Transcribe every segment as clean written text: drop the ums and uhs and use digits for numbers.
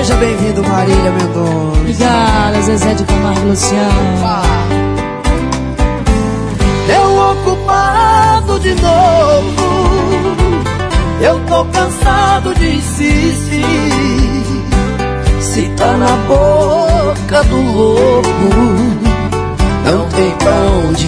Seja bem-vindo, Marília Mendonça. Obrigada, Zezé de Camargo e Luciano. Eu ocupado de novo, eu tô cansado de insistir. Se tá na boca do lobo, não tem pra onde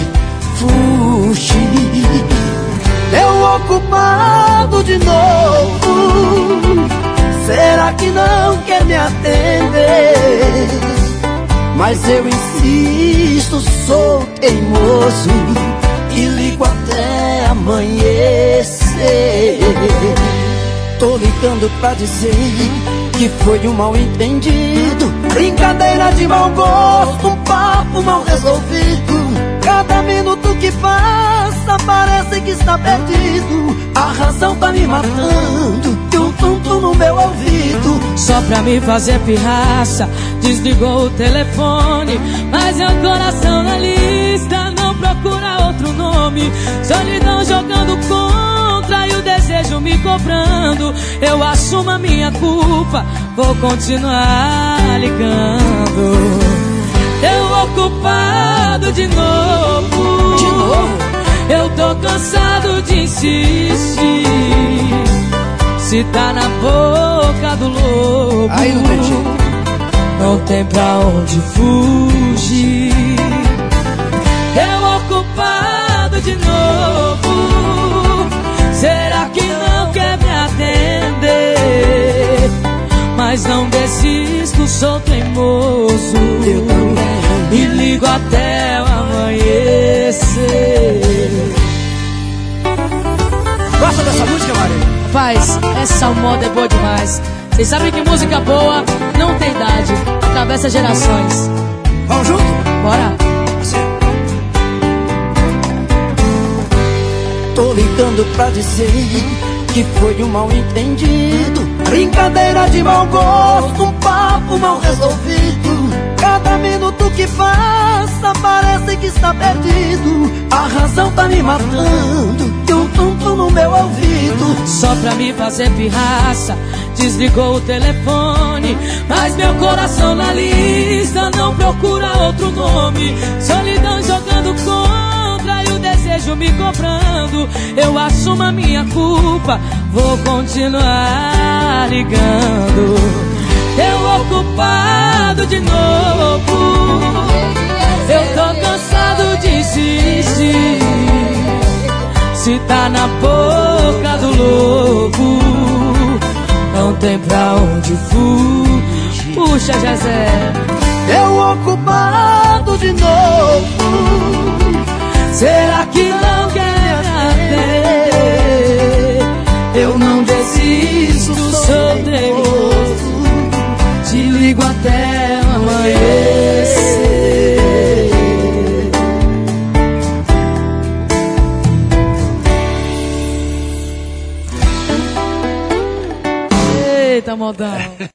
fugir. Eu ocupado de novo, será que não quer me atender? Mas eu insisto, sou teimoso e ligo até amanhecer. Tô ligando pra dizer que foi um mal entendido, brincadeira de mau gosto, um papo mal resolvido. Cada minuto que passa parece que está perdido. A razão tá me matando e um tum-tum no meu ouvido. Só pra me fazer pirraça, desligou o telefone, mas é o coração na lista, não procura outro nome. Solidão jogando contra e o desejo me cobrando. Eu assumo a minha culpa, vou continuar ligando. Eu ocupado de novo, eu tô cansado de insistir. Se tá na boca do lobo, aí não tem jeito, não tem pra onde fugir. Eu ocupado de novo, será que não quer me atender? Mas não desisto, sou teimoso, eu também. E ligo até o amanhecer. Gosta dessa música, Marília? Rapaz, essa moda é boa demais. Vocês sabem que música boa não tem idade, atravessa gerações. Vamos junto? Bora. Tô ligando pra dizer que foi um mal entendido, brincadeira de mau gosto, um papo mal resolvido. Cada minuto que passa parece que está perdido. A razão tá me matando e um tum-tum no meu ouvido. Só pra me fazer pirraça, desligou o telefone, mas meu coração na lista não procura outro nome. Solidão jogando contra e o desejo me cobrando. Eu assumo a minha culpa, vou continuar ligando. Eu ocupado de novo, eu tô cansado de insistir. Se tá na boca do lobo, não tem pra onde fugir. Puxa, Jezé. Eu ocupado de novo, será que não quer atender? Eu não desisto, sou teimoso, te ligo até amanhecer. Eita, modão.